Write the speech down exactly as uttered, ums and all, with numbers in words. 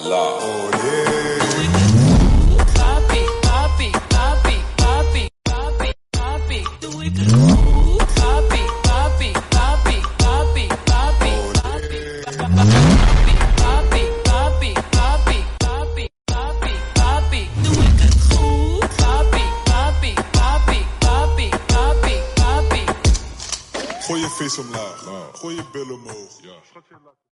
Allah. Oh yeah. Papi, papi, papi, papi, papi, papi, doe ik het goed? Papi, papi, papi, papi, papi, papi, papi, papi, papi, papi, papi, papi, doe ik het goed? Papi, papi, papi, papi, papi, papi. Gooi je vis omlaag. Gooi je billen omhoog.